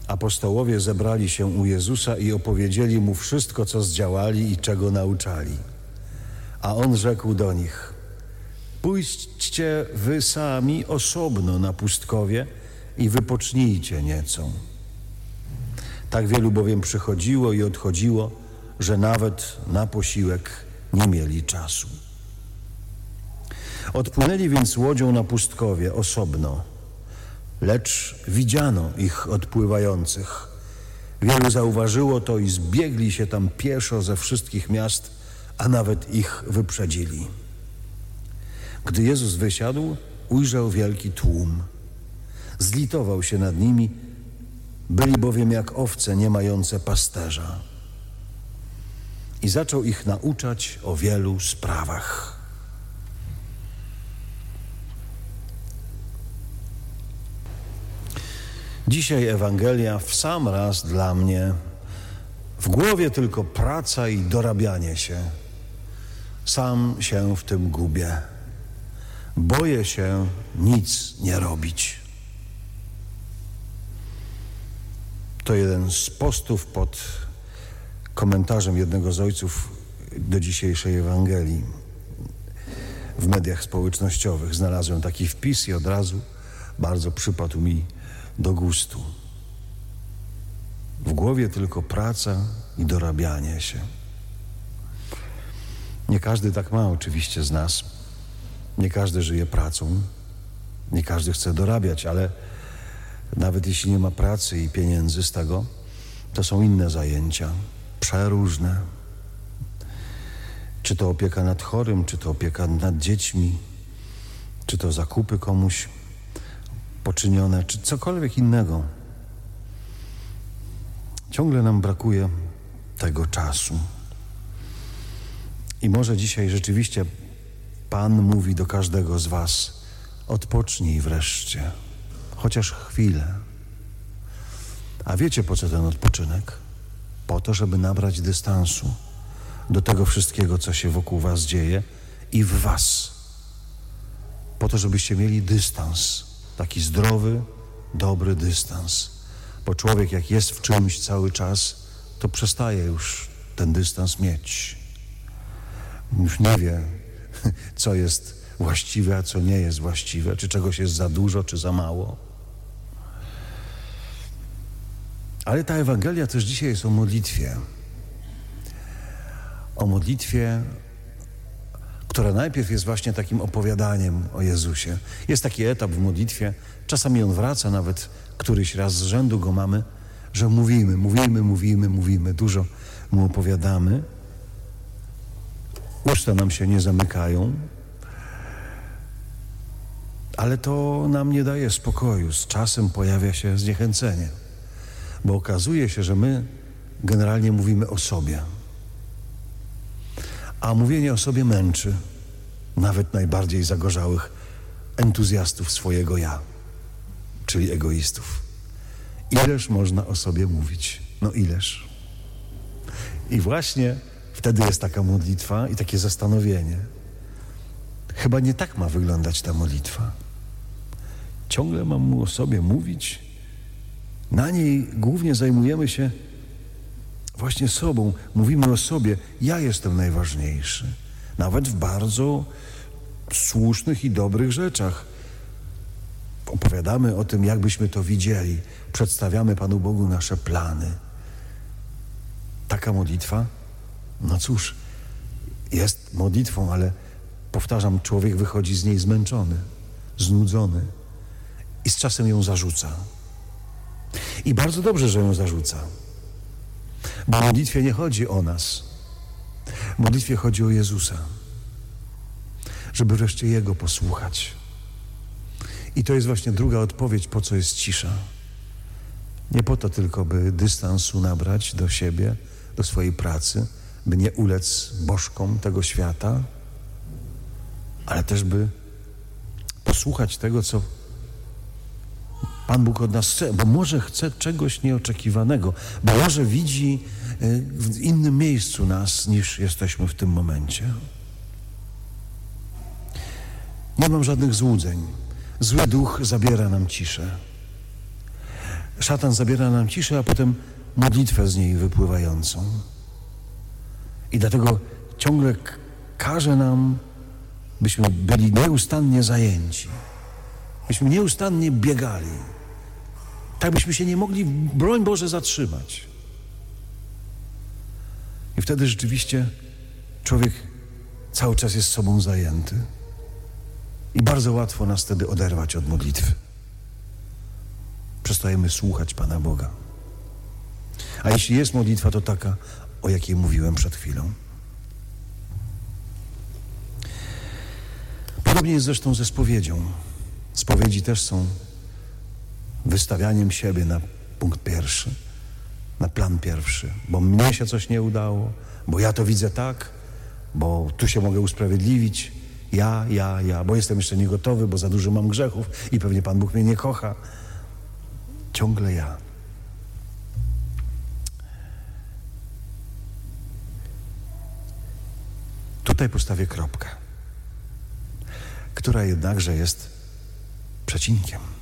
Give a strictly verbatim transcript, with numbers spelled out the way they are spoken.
Apostołowie zebrali się u Jezusa i opowiedzieli Mu wszystko, co zdziałali i czego nauczali. A On rzekł do nich: pójdźcie wy sami osobno na pustkowie i wypocznijcie nieco. Tak wielu bowiem przychodziło i odchodziło, że nawet na posiłek nie mieli czasu. Odpłynęli więc łodzią na pustkowie osobno, lecz widziano ich odpływających. Wielu zauważyło to i zbiegli się tam pieszo ze wszystkich miast, a nawet ich wyprzedzili. Gdy Jezus wysiadł, ujrzał wielki tłum. Zlitował się nad nimi, byli bowiem jak owce nie mające pasterza. I zaczął ich nauczać o wielu sprawach. Dzisiaj Ewangelia w sam raz dla mnie. W głowie tylko praca i dorabianie się. Sam się w tym gubię. Boję się nic nie robić. To jeden z postów pod komentarzem jednego z ojców do dzisiejszej Ewangelii. W mediach społecznościowych znalazłem taki wpis i od razu bardzo przypadł mi do gustu. W głowie tylko praca i dorabianie się. Nie każdy tak ma oczywiście z nas. Nie każdy żyje pracą. Nie każdy chce dorabiać, ale nawet jeśli nie ma pracy i pieniędzy z tego, to są inne zajęcia, przeróżne. Czy to opieka nad chorym, czy to opieka nad dziećmi, czy to zakupy komuś poczynione, czy cokolwiek innego. Ciągle nam brakuje tego czasu. I może dzisiaj rzeczywiście Pan mówi do każdego z was: odpocznij wreszcie, chociaż chwilę. A wiecie, po co ten odpoczynek? Po to, żeby nabrać dystansu do tego wszystkiego, co się wokół was dzieje i w was. Po to, żebyście mieli dystans, taki zdrowy, dobry dystans. Bo człowiek, jak jest w czymś cały czas, to przestaje już ten dystans mieć. Już nie wie, co jest właściwe, a co nie jest właściwe, czy czegoś jest za dużo, czy za mało. Ale ta Ewangelia też dzisiaj jest o modlitwie. O modlitwie, która najpierw jest właśnie takim opowiadaniem o Jezusie. Jest taki etap w modlitwie, czasami on wraca, nawet któryś raz z rzędu go mamy, że mówimy, mówimy, mówimy, mówimy, dużo mu opowiadamy. Usta nam się nie zamykają, ale to nam nie daje spokoju. Z czasem pojawia się zniechęcenie, bo okazuje się, że my generalnie mówimy o sobie. A mówienie o sobie męczy nawet najbardziej zagorzałych entuzjastów swojego ja, czyli egoistów. Ileż można o sobie mówić? No ileż. I właśnie wtedy jest taka modlitwa i takie zastanowienie. Chyba nie tak ma wyglądać ta modlitwa. Ciągle mam mu o sobie mówić. Na niej głównie zajmujemy się właśnie sobą. Mówimy o sobie. Ja jestem najważniejszy. Nawet w bardzo słusznych i dobrych rzeczach. Opowiadamy o tym, jak byśmy to widzieli. Przedstawiamy Panu Bogu nasze plany. Taka modlitwa, no cóż, jest modlitwą, ale powtarzam, człowiek wychodzi z niej zmęczony, znudzony i z czasem ją zarzuca. I bardzo dobrze, że ją zarzuca. Bo w modlitwie nie chodzi o nas. W modlitwie chodzi o Jezusa. Żeby wreszcie Jego posłuchać. I to jest właśnie druga odpowiedź, po co jest cisza. Nie po to tylko, by dystansu nabrać do siebie, do swojej pracy, by nie ulec bożkom tego świata, ale też by posłuchać tego, co Pan Bóg od nas chce, bo może chce czegoś nieoczekiwanego, bo może widzi w innym miejscu nas, niż jesteśmy w tym momencie. Nie mam żadnych złudzeń. Zły duch zabiera nam ciszę. szatan zabiera nam ciszę, a potem modlitwę z niej wypływającą. I dlatego ciągle k- każe nam, byśmy byli nieustannie zajęci. Byśmy nieustannie biegali. Tak byśmy się nie mogli, broń Boże, zatrzymać. I wtedy rzeczywiście człowiek cały czas jest sobą zajęty. I bardzo łatwo nas wtedy oderwać od modlitwy. Przestajemy słuchać Pana Boga. A jeśli jest modlitwa, to taka, o jakiej mówiłem przed chwilą. Podobnie jest zresztą ze spowiedzią. Spowiedzi też są wystawianiem siebie na punkt pierwszy, na plan pierwszy, bo mnie się coś nie udało, bo ja to widzę tak, bo tu się mogę usprawiedliwić, ja, ja, ja, bo jestem jeszcze niegotowy, bo za dużo mam grzechów i pewnie Pan Bóg mnie nie kocha. Ciągle ja. Tutaj postawię kropkę, która jednakże jest przecinkiem.